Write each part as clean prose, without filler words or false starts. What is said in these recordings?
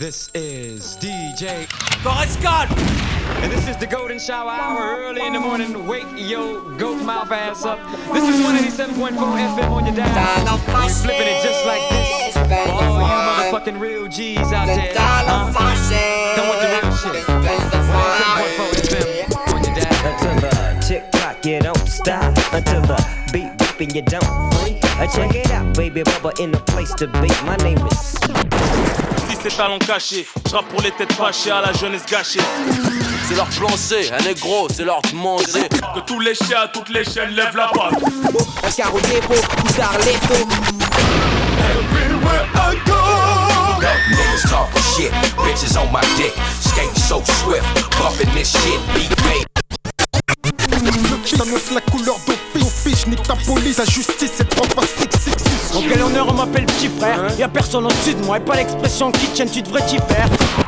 This is DJ Coruscant. And this is the Golden Shower Hour. Early in the morning, wake your goat mouth ass up. This is 187.4 FM on your dial. We're flipping it just like this. For all you motherfucking real G's out there. Come with the real shit. 187.4 FM on your dial. Until the tick-tock, you don't stop. Until the beat beeping, you don't freak. Check it out, baby, Bubba in the place to be. My name is... Si c'est talent caché, j'rappe pour les têtes fâchées à la jeunesse gâchée. C'est leur plancher, un négro, c'est leur manger. Que tous les chiens à toutes les chaînes lèvent la patte. Un carreau dépôt, poussard l'étau. Everywhere I go. Niggas talking shit, bitches on my dick. Skating so swift, bumping this shit, beat baby. T'annonce la couleur d'office, nique ta police, la justice, c'est 3 pas 666. En quel honneur on m'appelle petit frère, y'a personne au-dessus de moi et pas l'expression kitchen, tu devrais t'y faire.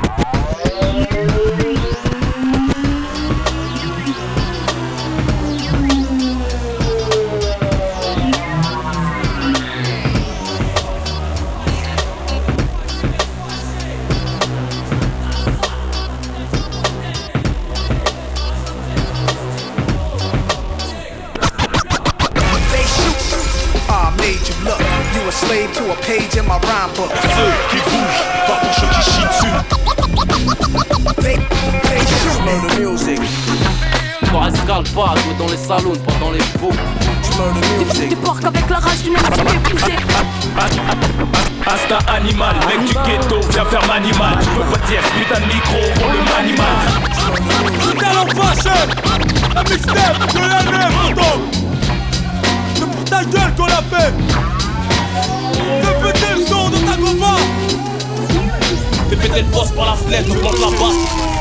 Slave to a page in my rhyme book. Ceux qui bougent, pas pour ceux qui chient dessus. They shoot Murder music. Coruscant pas, jouer dans les salons, pas dans les faux. Murder music. Tu porques avec la rage d'une MC méprisée. Instinct animal, mec du ghetto, viens faire m'animal. Tu veux pas dire, putain de micro, on le manimal. Le talent fâché, la mixtape, je la lève, pourtant. C'est pour ta gueule qu'on l'a fait. Fais péter le son de ta gova. Fais péter le boss par la fenêtre, je monte la basse.